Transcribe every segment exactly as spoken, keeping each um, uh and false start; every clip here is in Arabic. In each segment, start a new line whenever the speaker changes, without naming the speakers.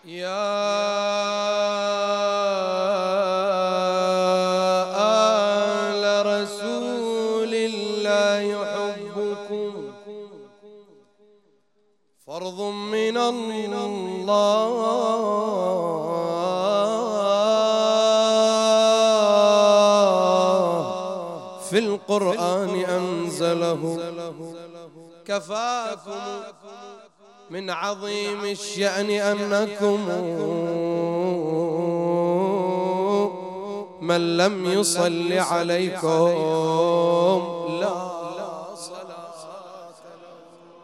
يا آل رسول الله حبكم فرض من الله في القرآن أنزله كفاكم من عظيم الشأن أنكم من لم يصل عليكم لا صلاة له.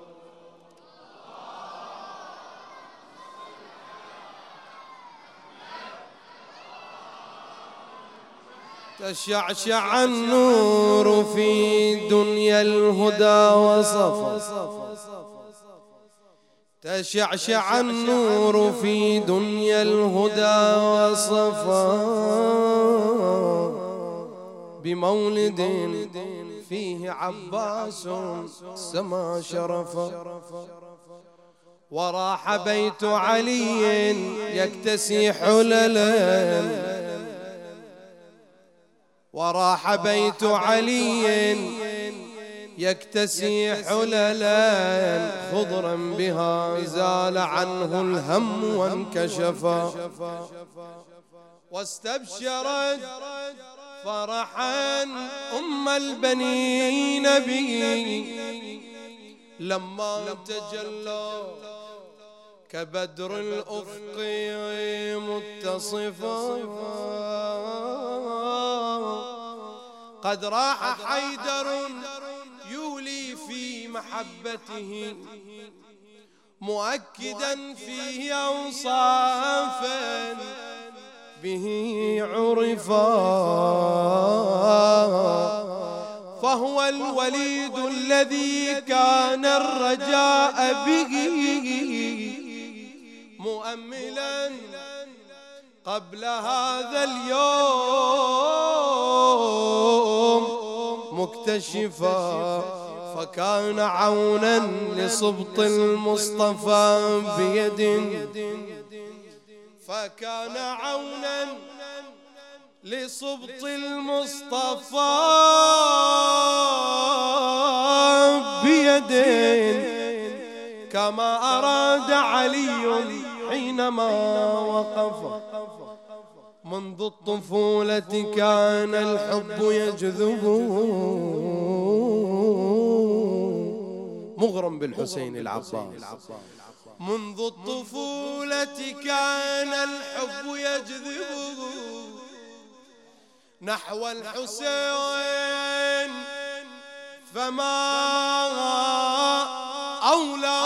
تشعشع النور في دنيا الهدى وصفا تشعشع النور في دنيا الهدى وصفا بمولد فيه عباس سما شرفا وراح بيت علي يكتسي حللا وراح بيت علي يكتسي حللا خضرا بها زال عنه الهم وانكشفا واستبشرت فرحا أم البنين به لما تجلى كبدر الأفق متصفا قد راح حيدر يولي في محبته مؤكدا فيه أوصافا به عرفا فهو الوليد الذي كان الرجاء به مؤملا قبل هذا اليوم مكتشفا فكان عونا لصبط المصطفى بيد فكان عونا لصبط المصطفى بيد كما أراد علي حينما وقف منذ الطفولة كان الحب يجذبه مغرم بالحسين العباس منذ الطفولة كان الحب يجذبه نحو الحسين فما أولى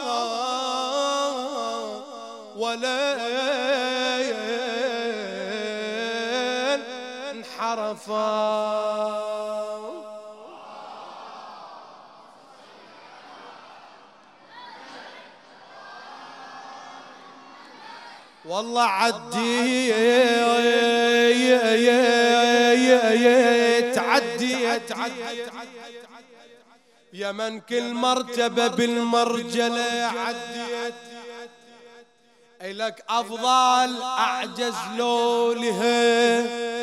ولا انحرفا والله عدي تعدي يا من كل مرتبة بالمرجلة عديت إلك أفضل أعجز لولها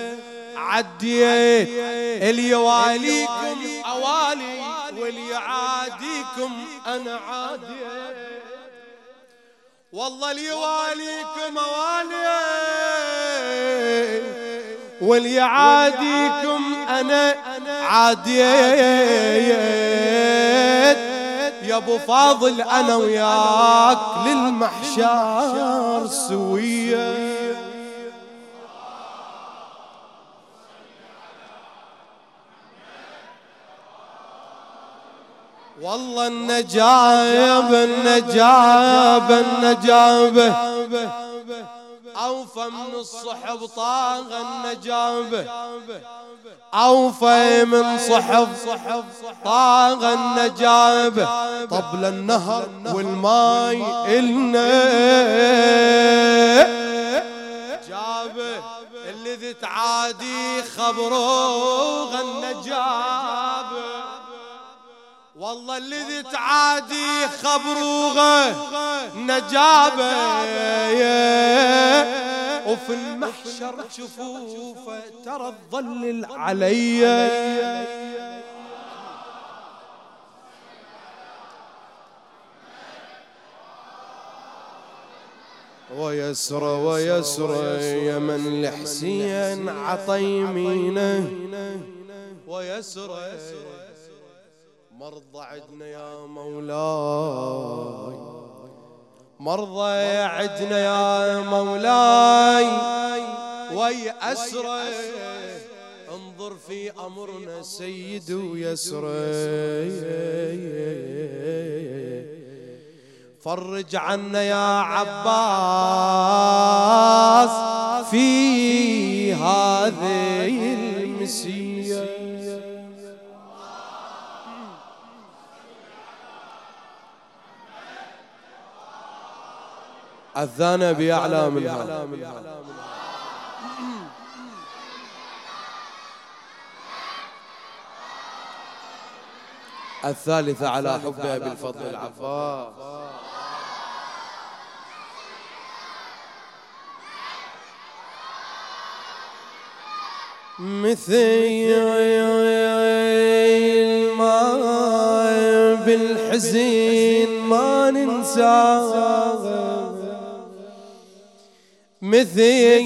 عديت اللي يواليكم أوالي واللي يعاديكم أنا عاديت والله اللي يواليكم أوالي واللي يعاديكم أنا عاديت يا ابو فاضل انا وياك للمحشر سويه والله النجاب النجاب النجابه أوفى من الصحب طاغ النجابة أوفى من صحب طاغ النجابة طبل النهر والماي إلنا جابه اللي تعادي خبروغ النجابة والله الذي تعادي خبروغه نجابه وفي المحشر جفوفه ترى تظلل علي. ويسرى ويسرى يا من الحسين عطى يمينه. ويسرى مرضى عدنا يا مولاي، مرضى عدنا يا مولاي. ويسرى انظر في أمرنا سيد ويسرى. فرج عنا يا عباس في هذه المسية. الثانية بأعلى منها. الثالثة على حب أبي الفضل العفاف. مثل ما بالحزين ما ننساه، مثل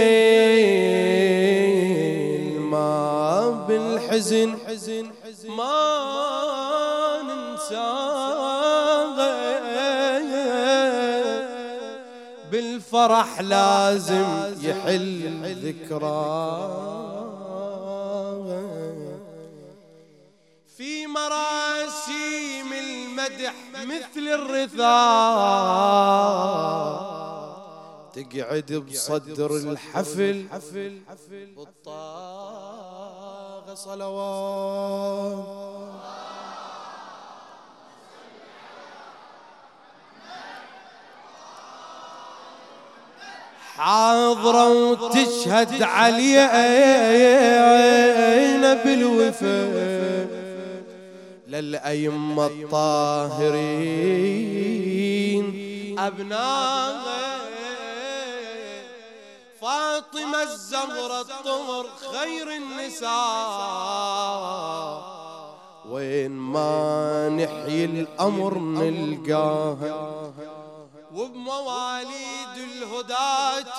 ما بالحزن ما ننساه، بالفرح لازم يحل ذكراه. في مراسيم المدح مثل الرثاء تقعد بصدر الحفل بالطاغة صلوات. حاضرة وتشهد علينا بالوفاء للأئمة الطاهرين أبناء فاطمة الزهرة الطهر خير النساء. وين ما نحيي الأمر نلقاها، وبمواليد الهداة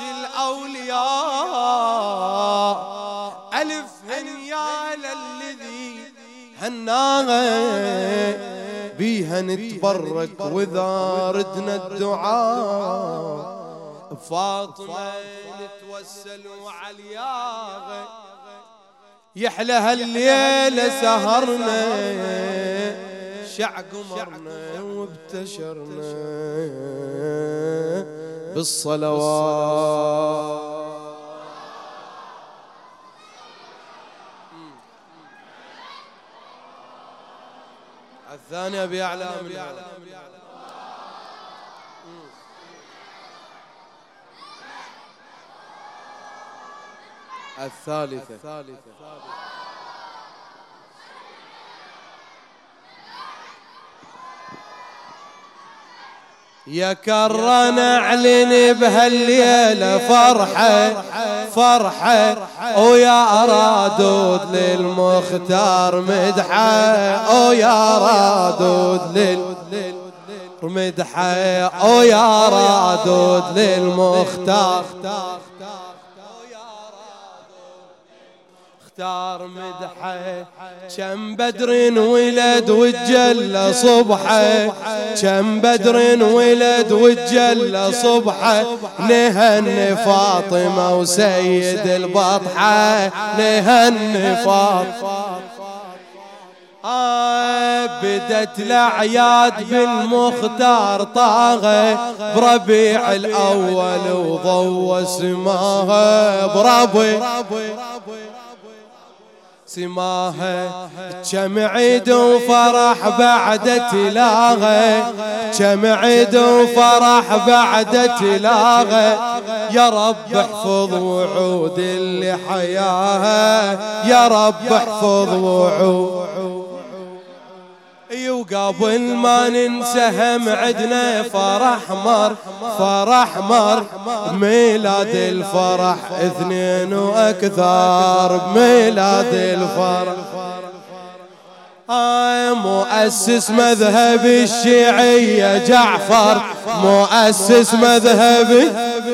الأولياء ألف هنيا للذي هناها بيها نتبرك وإذا ردنا الدعاء فاطمة نتوسل وعلياها. يحلى هالليلة سهرنا شع قمرنا وابتشرنا بالصلوات. الثانية بأعلى منها. الثالثة يا كرة نعلن بهالليلة فرحة فرحة ويا رادود للمختار مدحة، ويا رادود للمدحة، ويا رادود للمختار اختار مدحه. كم بدر ولد وتجلى صبحه، كم بدر ولد وتجلى صبحه. نهن فاطمة وسيد البطحة، نهن فاطمة. آه بدت الأعياد بالمختار طاغة بربيع الأول وضوى سماها بربيع سماها. كم عيد وفرح بعد تلاغة، كم عيد وفرح بعد تلاغة. يا رب احفظ وعود اللي حياها، يا رب احفظ وعود. اي وقبل ما ننسهم عدنا فرح مر فرح مر ميلاد الفرح اثنين واكثر بميلاد الفرح. آه مؤسس مذهب الشيعية جعفر مؤسس مذهب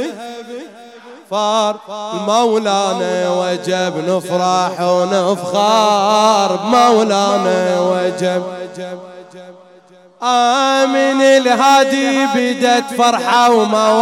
فار مولانا وجب نفرح ونفخار مولانا وجب. آمن الهادي بدت فرحة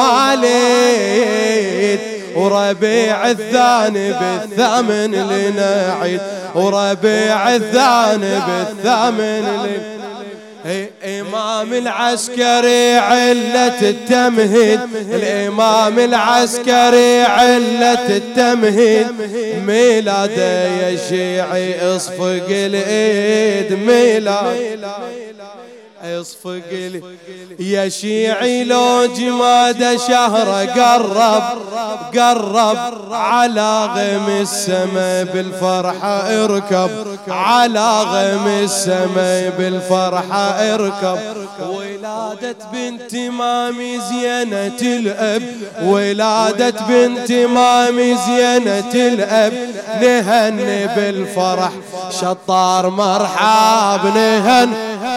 ومواليد وربيع الثاني بالثامن لنا عيد وربيع الثاني بالثامن لنا. إمام العسكري علة التمهيد الإمام العسكري علة التمهيد ميلاده يا شيعي اصفق الإيد ميلاد اصفق لي يا شيعي لو جماد شهر قرب قرب على غيم السما بالفرحة اركب على غيم السما بالفرحة اركب. ولادة بنت مامي زينة الأب ولادة بنت مامي زينة الأب نهني بالفرح شطار مرحب نهن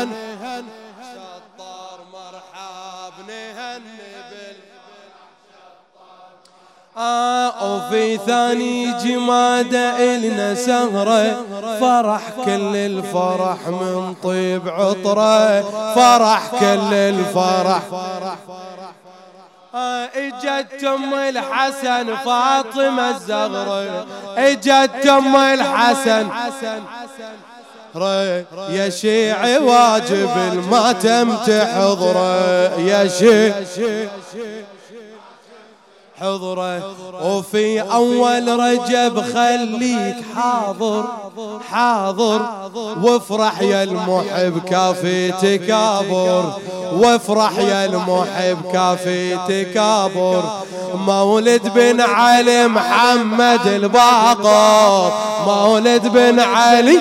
آه وفي ثاني جمادة إلنا سهرة فرح كل الفرح من طيب عطرة فرح كل الفرح. آه اجت ام الحسن فاطمة الزغرة اجت ام الحسن يا شيعي واجب الماتم تحضره يا شيعي حضره. وفي أول رجب خليك حاضر حاضر وافرح يا المحب كافي تكابر وافرح يا المحب كافي تكابر. مولد بن علي محمد الباقر مولد بن علي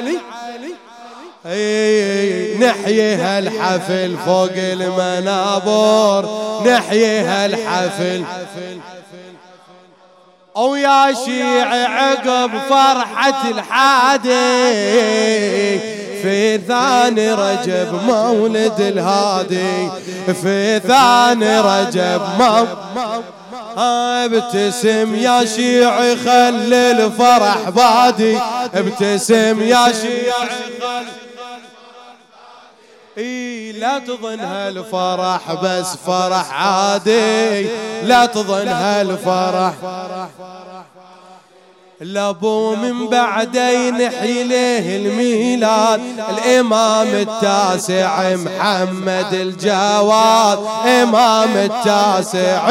نحيي هالحفل فوق المنابر نحيي هالحفل. او يا شيعي عقب فرحة الحادي في ثاني رجب مولد الهادي في ثاني رجب ما ابتسم يا شيعي خلي الفرح بادي ابتسم يا شيعي اي لا تظن هالفرح بس فرح عادي لا تظن هالفرح لابو من بعده ينحي له الميلاد الامام التاسع محمد الجواد امام التاسع.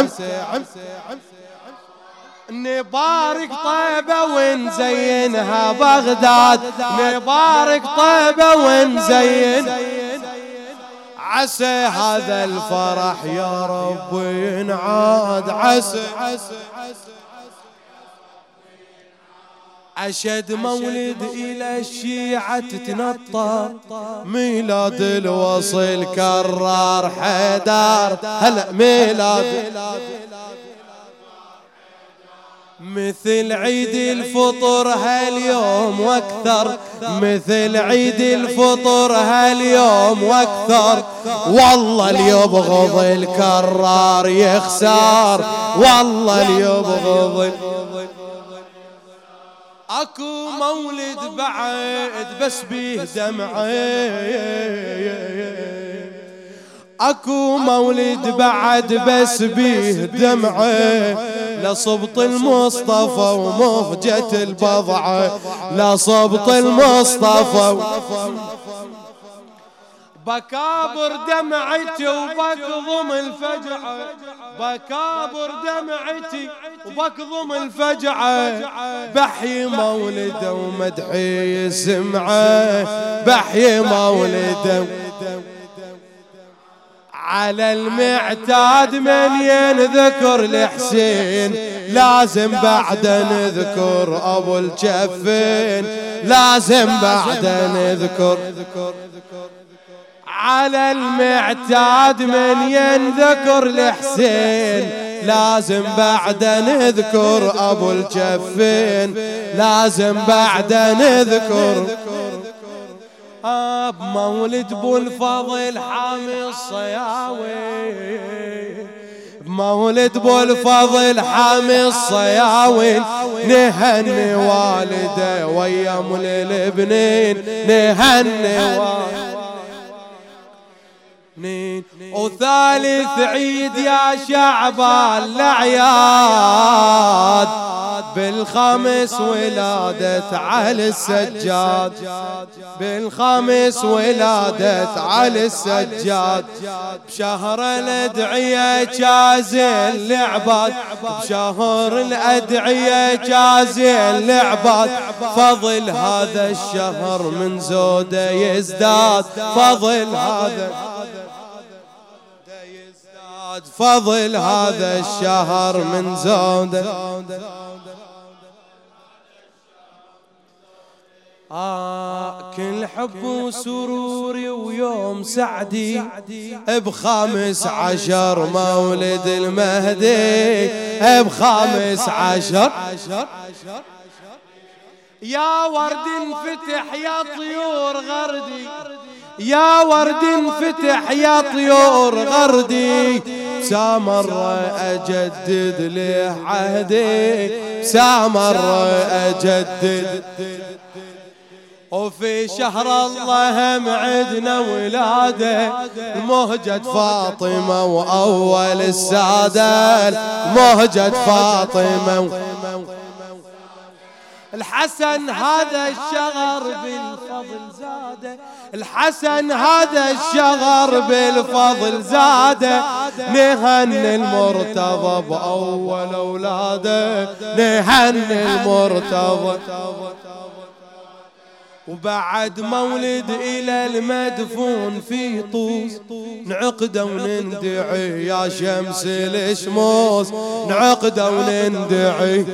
نبارك طيبة ونزينها بغداد نبارك طيبة ونزين عسى هذا الفرح يا رب ينعاد عسى أشد مولد إلى الشيعة تتنطر ميلاد الوصل كرار حيدر هلا ميلاد مثل عيد الفطر هاليوم واكثر مثل عيد الفطر هاليوم واكثر والله اللي يبغض الكرار يخسر والله اللي يبغض. اكو مولد بعد بس بيه دمعه اكو مولد بعد بس بيه دمعه لصبط المصطفى ومهجة البضعة لصبط المصطفى بكابر دمعتي وبكظم الفجعة بكابر دمعتي وبكظم الفجعة بحيي مولده ومدحي سمعه بحيي مولده على المعتاد من ينذكر الحسين لازم بعد نذكر ابو الجفين لازم بعد نذكر على المعتاد من ينذكر الحسين لازم بعد نذكر ابو الجفين، لازم بعد نذكر اب مولد ابو الفضل حامي الصياوي، مولد ابو الفضل حامي الصياوي، نهني والده ويا البنين، نهني والده وثالث عيد يا شعب الأعياد، بالخامس ولادة علي السجاد، بالخامس ولادة علي السجاد، بشهر الأدعية جازي العباد، بشهر الأدعية جازي العباد، فضل هذا الشهر من زوده يزداد، فضل هذا فضل هذا الشهر من زوده. آه كل حب وسروري ويوم سعدي بخامس عشر مولد المهدي، بخامس عشر يا ورد انفتح يا طيور غردي، يا ورد انفتح يا طيور غردي، سامر أجدد له عهدي، سامر أجدد. وفي شهر الله هم عدنا ولادة مهجة فاطمة وأول السادة، مهجة فاطمة الحسن هذا الشغر بالفضل زاده، الحسن هذا الشغر بالفضل زاده، نهني المرتضى بأول أولاده، نهني المرتضى. وبعد مولد إلى المدفون في طوس نعقد ونندعي يا شمس الشموس، نعقد ونندعي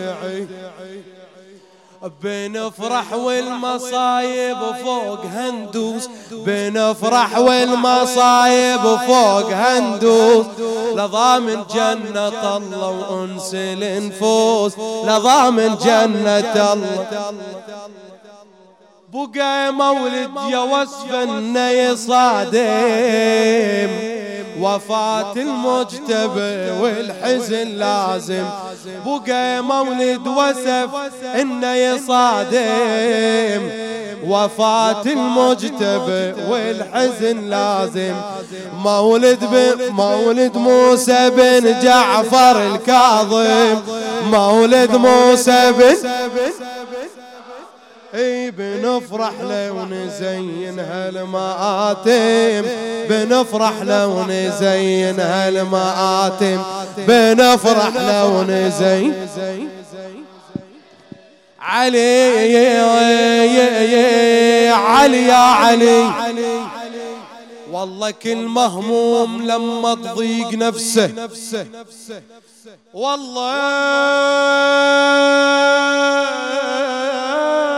بنفرح والمصايب فوق هندوس، بنفرح والمصايب فوق هندوس، لضامن جنة الله وأنس النفوس، لضامن جنة الله. بقى مولد يا وصف انه يصادم وفاة المجتبى والحزن لازم، بقى مولد وصف انه يصادم وفاة المجتبى والحزن لازم، مولد مولد موسى بن جعفر الكاظم، مولد موسى بن اي بنفرح لو نزين هالمآتم، بنفرح لو نزين هالمآتم، بنفرح لو نزين علي علي يا علي. والله كل مهموم لما تضيق نفسه والله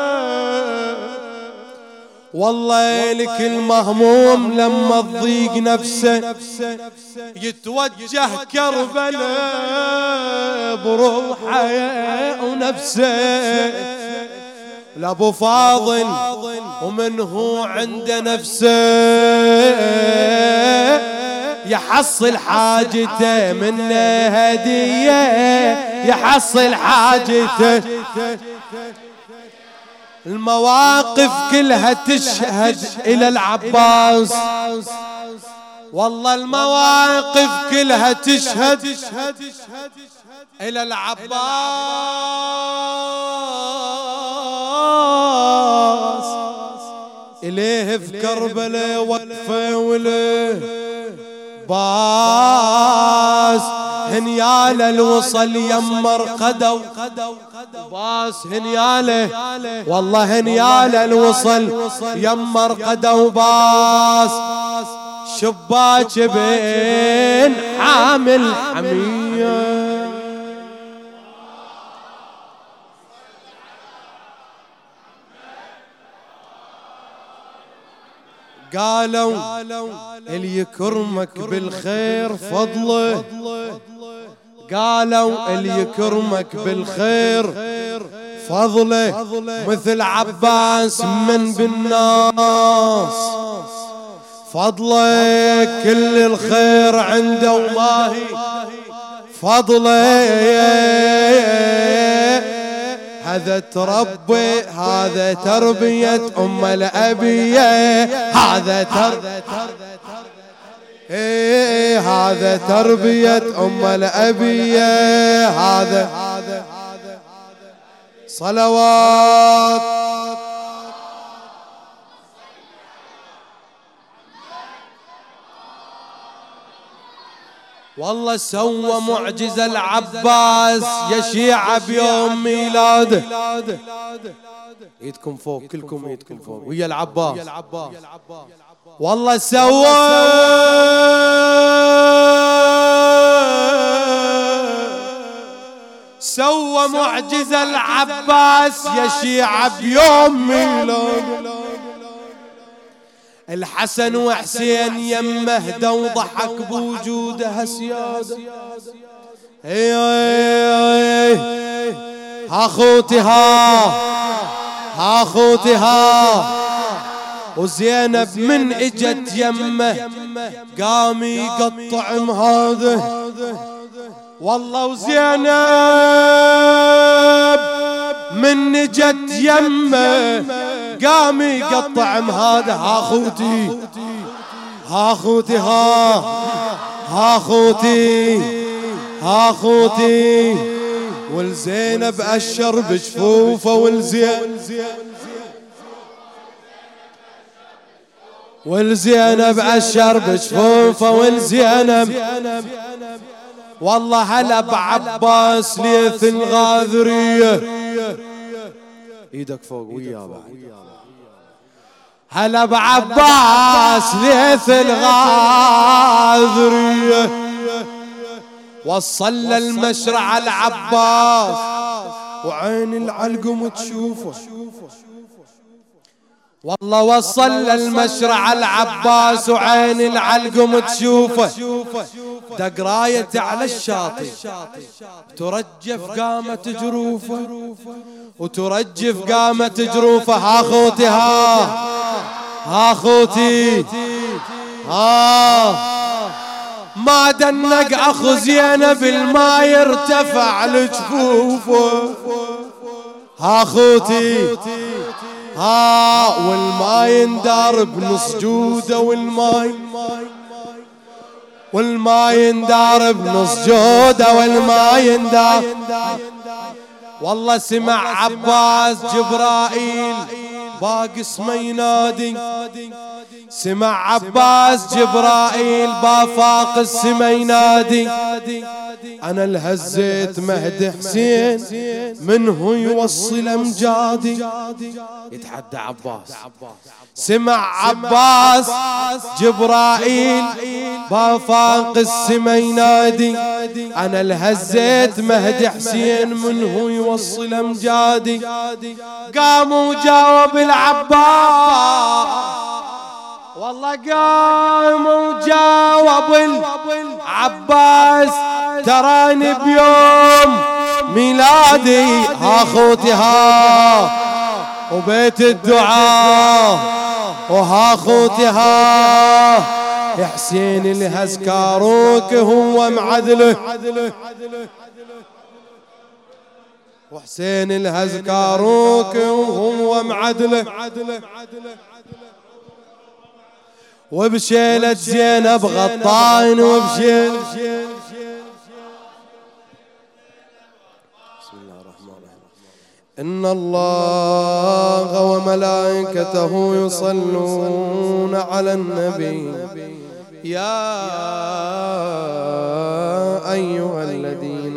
والله لكل مهموم لما تضيق نفسه يتوجه كربلاء بروحه ونفسه لابو فاضل ومنه عنده نفسه يحصل حاجته منه هدية، يحصل حاجته. المواقف كلها تشهد إلى العباس، والله المواقف كلها تشهد إلى العباس. إليه في كربلاء وقفة وله باس، هنياله الوصل يمر قدو باس، هنياله والله هنياله الوصل يمر قدو باس، شباك بين حامل حمية. قالوا اللي يكرمك بالخير فضله، قالوا اللي يكرمك بالخير فضله، مثل عباس من بالناس فضله، كل الخير عنده وما هي فضله. هذا تربي هذا تربية أم الأبية، هذا تربية إيه هذا تربية أم الأبية، هذا صلوات. والله سوى معجزة العباس يا شيعة بيوم ميلاده. ايدكم فوق كلكم، ايدكم فوق ويا العباس. والله سوى سوى معجزة العباس يا شيعة بيوم ميلاده. الحسن وحسين يمه هدى وضحك بوجودها سيادة. اي اي ها خوتي ها ها خوتي ها. وزينب من اجت يمه قام يقطع هذا. والله وزينب من اجت يمه قام يقطع هذا. ها خوتي ها خوتي ها ها خوتي ها خوتي. والزينب أشر بجفوفه والزين والزينب أشر بجفوفه والزينب. والله هلا بعباس ليث الغاذرية. ايدك فوق ويا بعد. هلا بعباس ليث الغاذرية. وصل المشرع العباس وعين العلقم تشوفه. والله وصل المشرع العباس وعين العلقم تشوفه. دق رايته على الشاطئ ترجف قامت جروفه وترجف قامت جروفه. ها خوتي ها ها خوتي ها. ما دنق اخو زينب الماء يرتفع لجفوفه. ها خوتي ها. والماء يندار بنص جوده والماء والماء يندار بنص جوده والماء يندار. والله سمع عباس جبرائيل باقي اسمه ينادي. سمع عباس جبرائيل بافاق السما ينادي. انا الهزيت مهدي حسين منه يوصل امجادي. يتحدى عباس. سمع عباس جبرائيل بافاق السما ينادي. انا الهزيت مهدي حسين منه يوصل امجادي. قام وجاوب العباس. والله قام وجاوب العباس. تراني بيوم ميلادي. ها خوتي ها وبيت الدعاء. وها خوتي ها يا حسين الهزكاروك هو معدله. وحسين الهزكاروك وهو معدله. وبشيلة زينب غطاين وبشيل. بسم الله الرحمن الرحيم. إن الله وملائكته يصلون على النبي يا أيها الذين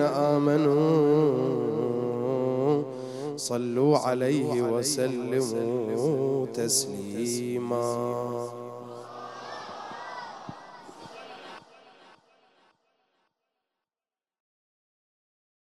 آمنوا صلوا عليه وسلموا تسليما.